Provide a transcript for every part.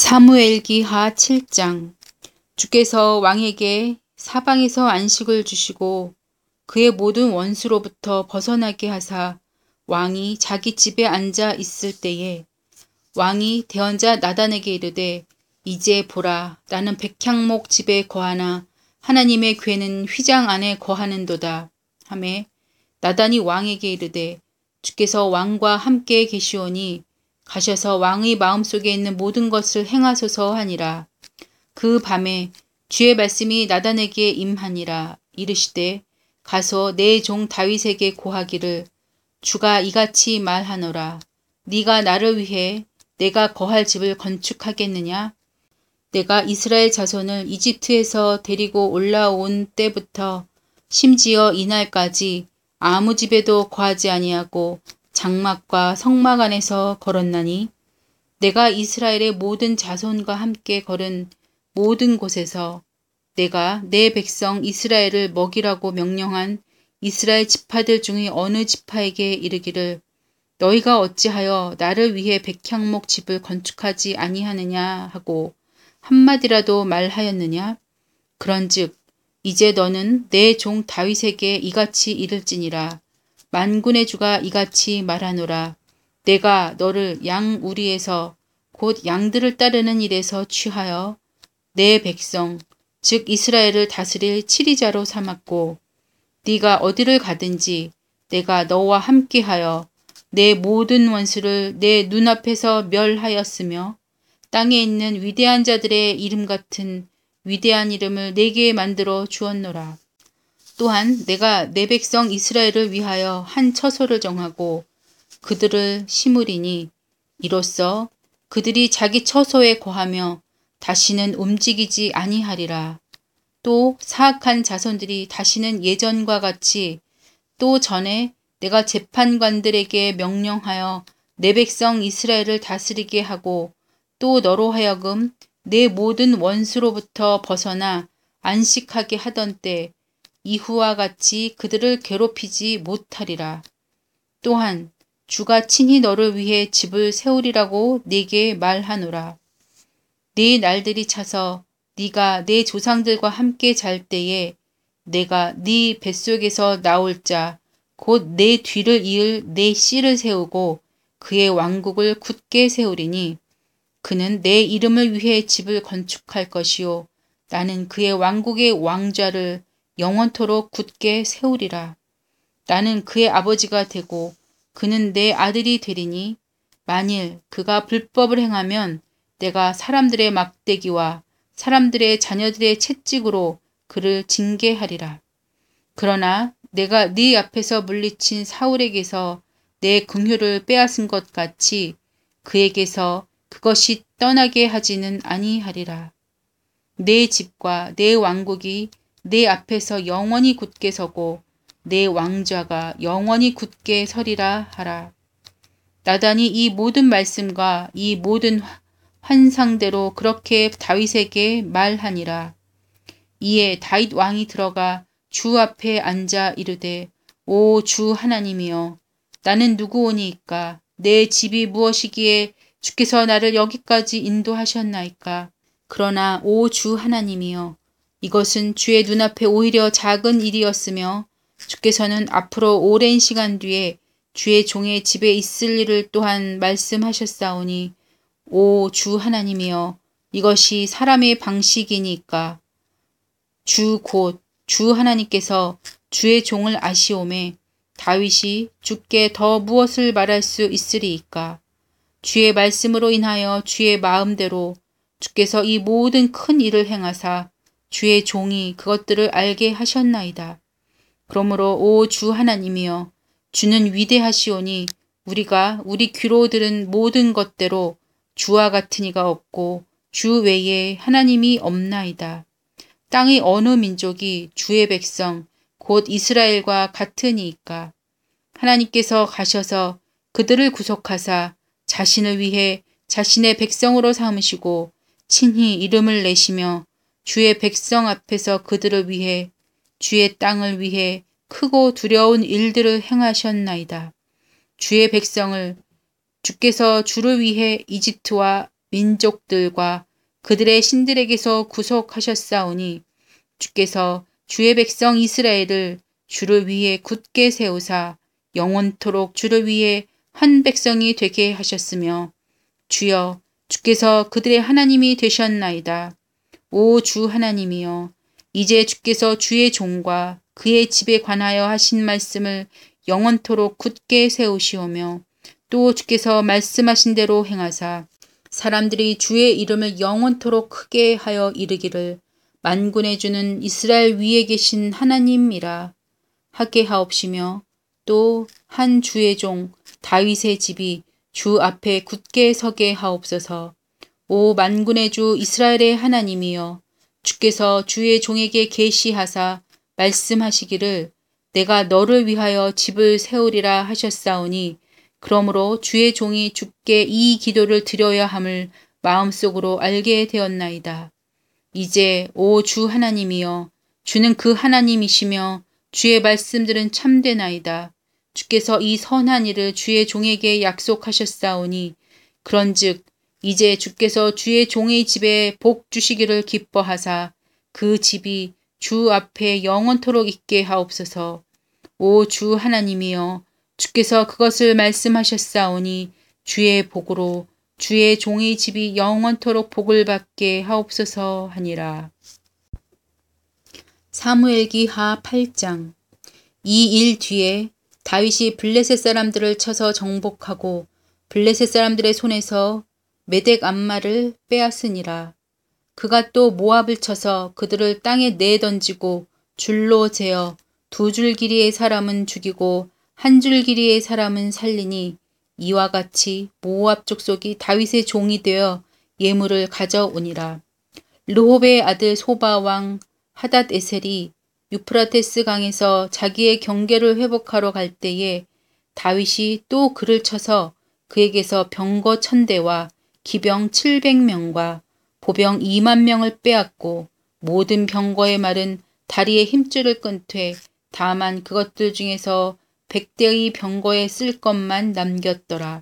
사무엘기하 7장. 주께서 왕에게 사방에서 안식을 주시고 그의 모든 원수로부터 벗어나게 하사 왕이 자기 집에 앉아 있을 때에 왕이 대언자 나단에게 이르되 이제 보라, 나는 백향목 집에 거하나 하나님의 궤는 휘장 안에 거하는도다 하매 나단이 왕에게 이르되 주께서 왕과 함께 계시오니 가셔서 왕의 마음속에 있는 모든 것을 행하소서 하니라. 그 밤에 주의 말씀이 나단에게 임하니라. 이르시되 가서 내 종 다윗에게 고하기를 주가 이같이 말하노라. 네가 나를 위해 내가 거할 집을 건축하겠느냐? 내가 이스라엘 자손을 이집트에서 데리고 올라온 때부터 심지어 이날까지 아무 집에도 거하지 아니하고 장막과 성막 안에서 걸었나니 내가 이스라엘의 모든 자손과 함께 걸은 모든 곳에서 내가 내 백성 이스라엘을 먹이라고 명령한 이스라엘 지파들 중의 어느 지파에게 이르기를 너희가 어찌하여 나를 위해 백향목 집을 건축하지 아니하느냐 하고 한마디라도 말하였느냐? 그런즉 이제 너는 내 종 다윗에게 이같이 이를지니라. 만군의 주가 이같이 말하노라. 내가 너를 양우리에서 곧 양들을 따르는 일에서 취하여 내 백성 즉 이스라엘을 다스릴 치리자로 삼았고 네가 어디를 가든지 내가 너와 함께하여 내 모든 원수를 내 눈앞에서 멸하였으며 땅에 있는 위대한 자들의 이름 같은 위대한 이름을 내게 만들어 주었노라. 또한 내가 내 백성 이스라엘을 위하여 한 처소를 정하고 그들을 심으리니 이로써 그들이 자기 처소에 거하며 다시는 움직이지 아니하리라. 또 사악한 자손들이 다시는 예전과 같이 또 전에 내가 재판관들에게 명령하여 내 백성 이스라엘을 다스리게 하고 또 너로 하여금 내 모든 원수로부터 벗어나 안식하게 하던 때 이후와 같이 그들을 괴롭히지 못하리라. 또한 주가 친히 너를 위해 집을 세우리라고 네게 말하노라. 네 날들이 차서 네가 내 조상들과 함께 잘 때에 내가 네 뱃속에서 나올 자 곧 내 뒤를 이을 내 씨를 세우고 그의 왕국을 굳게 세우리니 그는 내 이름을 위해 집을 건축할 것이요 나는 그의 왕국의 왕좌를 영원토록 굳게 세우리라. 나는 그의 아버지가 되고 그는 내 아들이 되리니 만일 그가 불법을 행하면 내가 사람들의 막대기와 사람들의 자녀들의 채찍으로 그를 징계하리라. 그러나 내가 네 앞에서 물리친 사울에게서 내 긍휼을 빼앗은 것 같이 그에게서 그것이 떠나게 하지는 아니하리라. 내 집과 내 왕국이 내 앞에서 영원히 굳게 서고 내 왕좌가 영원히 굳게 서리라 하라. 나단이 이 모든 말씀과 이 모든 환상대로 그렇게 다윗에게 말하니라. 이에 다윗 왕이 들어가 주 앞에 앉아 이르되 오 주 하나님이여 나는 누구오니이까 내 집이 무엇이기에 주께서 나를 여기까지 인도하셨나이까. 그러나 오 주 하나님이여 이것은 주의 눈앞에 오히려 작은 일이었으며 주께서는 앞으로 오랜 시간 뒤에 주의 종의 집에 있을 일을 또한 말씀하셨사오니 오 주 하나님이여 이것이 사람의 방식이니까. 주 곧 주 하나님께서 주의 종을 아시오매 다윗이 주께 더 무엇을 말할 수 있으리이까. 주의 말씀으로 인하여 주의 마음대로 주께서 이 모든 큰 일을 행하사 주의 종이 그것들을 알게 하셨나이다. 그러므로 오 주 하나님이여 주는 위대하시오니 우리가 우리 귀로 들은 모든 것대로 주와 같은 이가 없고 주 외에 하나님이 없나이다. 땅의 어느 민족이 주의 백성 곧 이스라엘과 같으니이까. 하나님께서 가셔서 그들을 구속하사 자신을 위해 자신의 백성으로 삼으시고 친히 이름을 내시며 주의 백성 앞에서 그들을 위해 주의 땅을 위해 크고 두려운 일들을 행하셨나이다. 주의 백성을 주께서 주를 위해 이집트와 민족들과 그들의 신들에게서 구속하셨사오니 주께서 주의 백성 이스라엘을 주를 위해 굳게 세우사 영원토록 주를 위해 한 백성이 되게 하셨으며 주여 주께서 그들의 하나님이 되셨나이다. 오 주 하나님이여 이제 주께서 주의 종과 그의 집에 관하여 하신 말씀을 영원토록 굳게 세우시오며 또 주께서 말씀하신 대로 행하사 사람들이 주의 이름을 영원토록 크게 하여 이르기를 만군의 주는 이스라엘 위에 계신 하나님이라 하게 하옵시며 또 한 주의 종 다윗의 집이 주 앞에 굳게 서게 하옵소서. 오 만군의 주 이스라엘의 하나님이여 주께서 주의 종에게 계시하사 말씀하시기를 내가 너를 위하여 집을 세우리라 하셨사오니 그러므로 주의 종이 주께 이 기도를 드려야 함을 마음속으로 알게 되었나이다. 이제 오 주 하나님이여 주는 그 하나님이시며 주의 말씀들은 참되나이다. 주께서 이 선한 일을 주의 종에게 약속하셨사오니 그런즉 이제 주께서 주의 종의 집에 복 주시기를 기뻐하사 그 집이 주 앞에 영원토록 있게 하옵소서. 오 주 하나님이여 주께서 그것을 말씀하셨사오니 주의 복으로 주의 종의 집이 영원토록 복을 받게 하옵소서 하니라. 사무엘기 하 8장. 이 일 뒤에 다윗이 블레셋 사람들을 쳐서 정복하고 블레셋 사람들의 손에서 메덱 암마를 빼앗으니라. 그가 또 모압을 쳐서 그들을 땅에 내던지고 줄로 재어 2줄 길이의 사람은 죽이고 1줄 길이의 사람은 살리니 이와 같이 모압 족속이 다윗의 종이 되어 예물을 가져오니라. 르홉의 아들 소바 왕 하닷 에셀이 유프라테스 강에서 자기의 경계를 회복하러 갈 때에 다윗이 또 그를 쳐서 그에게서 병거 1000대와 기병 700명과 보병 2만 명을 빼앗고 모든 병거의 말은 다리에 힘줄을 끈퇴 다만 그것들 중에서 100대의 병거에 쓸 것만 남겼더라.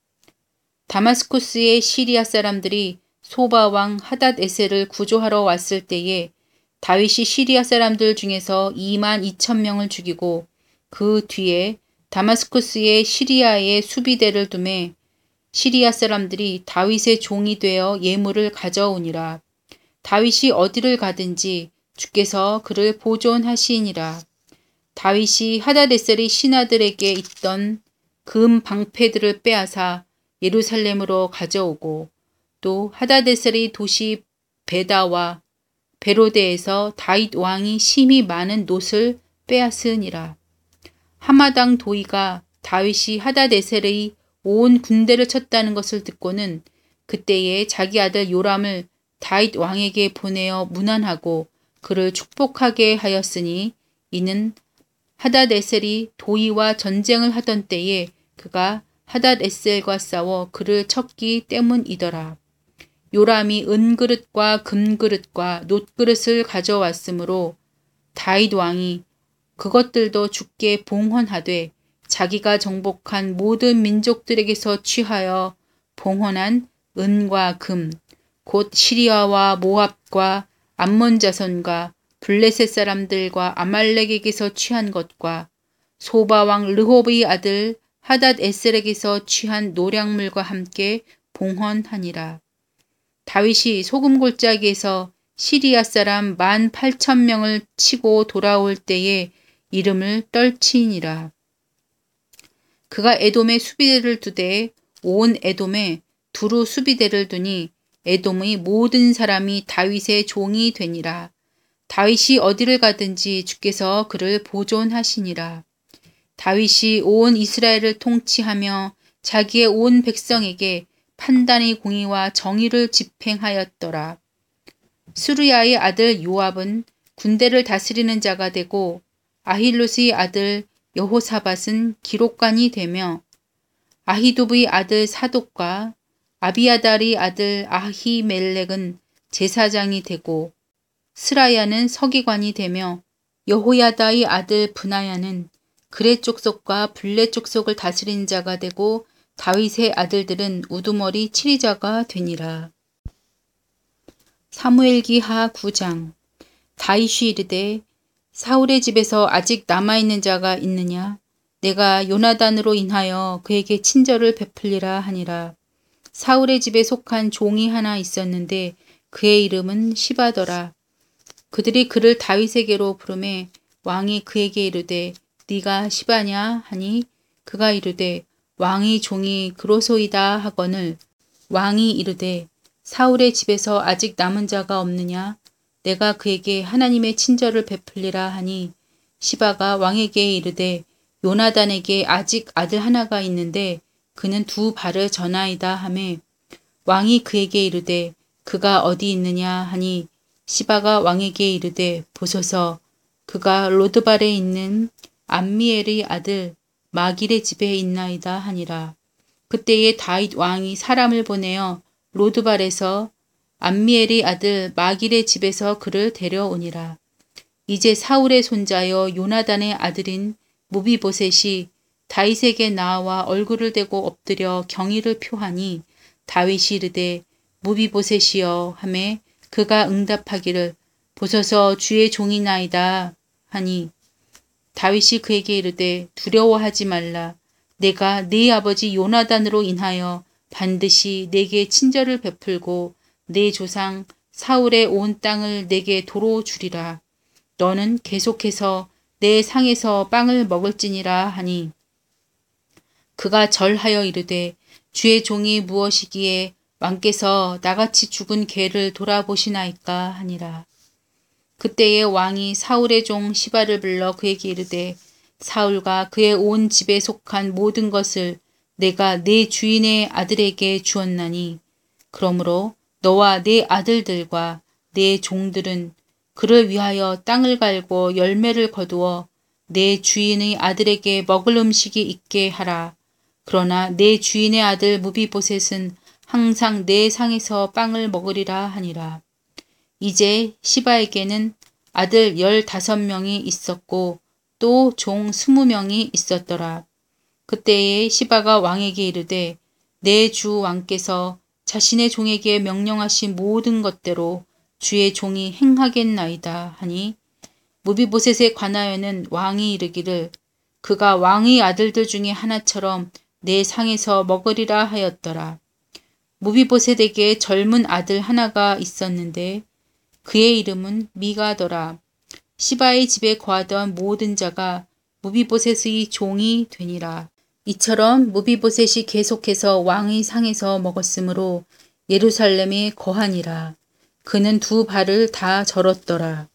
다마스쿠스의 시리아 사람들이 소바 왕 하닷 에셀을 구조하러 왔을 때에 다윗이 시리아 사람들 중에서 2만 2천 명을 죽이고 그 뒤에 다마스쿠스의 시리아의 수비대를 두매 시리아 사람들이 다윗의 종이 되어 예물을 가져오니라. 다윗이 어디를 가든지 주께서 그를 보존하시니라. 다윗이 하닷에셀의 신하들에게 있던 금 방패들을 빼앗아 예루살렘으로 가져오고 또 하닷에셀의 도시 베다와 베로데에서 다윗 왕이 심히 많은 놋을 빼앗으니라. 하마당 도이가 다윗이 하닷에셀의 온 군대를 쳤다는 것을 듣고는 그때에 자기 아들 요람을 다윗 왕에게 보내어 문안하고 그를 축복하게 하였으니 이는 하닷에셀이 도이와 전쟁을 하던 때에 그가 하닷에셀과 싸워 그를 쳤기 때문이더라. 요람이 은그릇과 금그릇과 놋그릇을 가져왔으므로 다윗 왕이 그것들도 주께 봉헌하되 자기가 정복한 모든 민족들에게서 취하여 봉헌한 은과 금, 곧 시리아와 모압과 암몬 자손과 블레셋 사람들과 아말렉에게서 취한 것과 소바왕 르홉의 아들 하닷 에셀에게서 취한 노량물과 함께 봉헌하니라. 다윗이 소금골짜기에서 시리아 사람 18,000명을 치고 돌아올 때에 이름을 떨치니라. 그가 에돔에 수비대를 두되 온 에돔에 두루 수비대를 두니 에돔의 모든 사람이 다윗의 종이 되니라. 다윗이 어디를 가든지 주께서 그를 보존하시니라. 다윗이 온 이스라엘을 통치하며 자기의 온 백성에게 판단의 공의와 정의를 집행하였더라. 수르야의 아들 요압은 군대를 다스리는 자가 되고 아힐롯의 아들 여호사밧은 기록관이 되며 아히두브의 아들 사독과 아비아달의 아들 아히멜렉은 제사장이 되고 스라야는 서기관이 되며 여호야다의 아들 브나야는 그렛 족속과 블렛 족속을 다스린 자가 되고 다윗의 아들들은 우두머리 7위자가 되니라. 사무엘기하 9장. 다윗이 이르되 사울의 집에서 아직 남아있는 자가 있느냐? 내가 요나단으로 인하여 그에게 친절을 베풀리라 하니라. 사울의 집에 속한 종이 하나 있었는데 그의 이름은 시바더라. 그들이 그를 다윗에게로 부르매 왕이 그에게 이르되 네가 시바냐 하니 그가 이르되 왕의 종이 그로소이다 하거늘 왕이 이르되 사울의 집에서 아직 남은 자가 없느냐? 내가 그에게 하나님의 친절을 베풀리라 하니 시바가 왕에게 이르되 요나단에게 아직 아들 하나가 있는데 그는 2발을 전하이다 하매 왕이 그에게 이르되 그가 어디 있느냐 하니 시바가 왕에게 이르되 보소서 그가 로드발에 있는 암미엘의 아들 마길의 집에 있나이다 하니라. 그때에 다윗 왕이 사람을 보내어 로드발에서 암미엘의 아들 마길의 집에서 그를 데려오니라. 이제 사울의 손자여 요나단의 아들인 무비보셋이 다윗에게 나와 얼굴을 대고 엎드려 경의를 표하니 다윗이 이르되 무비보셋이여 하매 그가 응답하기를 보소서 주의 종이나이다 하니 다윗이 그에게 이르되 두려워하지 말라. 내가 네 아버지 요나단으로 인하여 반드시 내게 친절을 베풀고 내 조상 사울의 온 땅을 내게 도로 주리라. 너는 계속해서 내 상에서 빵을 먹을지니라 하니 그가 절하여 이르되 주의 종이 무엇이기에 왕께서 나같이 죽은 개를 돌아보시나이까 하니라. 그때에 왕이 사울의 종 시바를 불러 그에게 이르되 사울과 그의 온 집에 속한 모든 것을 내가 내 주인의 아들에게 주었나니 그러므로 너와 네 아들들과 네 종들은 그를 위하여 땅을 갈고 열매를 거두어 내 주인의 아들에게 먹을 음식이 있게 하라. 그러나 내 주인의 아들 무비보셋은 항상 내 상에서 빵을 먹으리라 하니라. 이제 시바에게는 아들 15명이 있었고 또 종 20명이 있었더라. 그때에 시바가 왕에게 이르되 내 주 왕께서 자신의 종에게 명령하신 모든 것대로 주의 종이 행하겠나이다 하니 무비보셋에 관하여는 왕이 이르기를 그가 왕의 아들들 중에 하나처럼 내 상에서 먹으리라 하였더라. 무비보셋에게 젊은 아들 하나가 있었는데 그의 이름은 미가더라. 시바의 집에 거하던 모든 자가 무비보셋의 종이 되니라. 이처럼 무비보셋이 계속해서 왕의 상에서 먹었으므로 예루살렘에 거하니라. 그는 2발을 다 절었더라.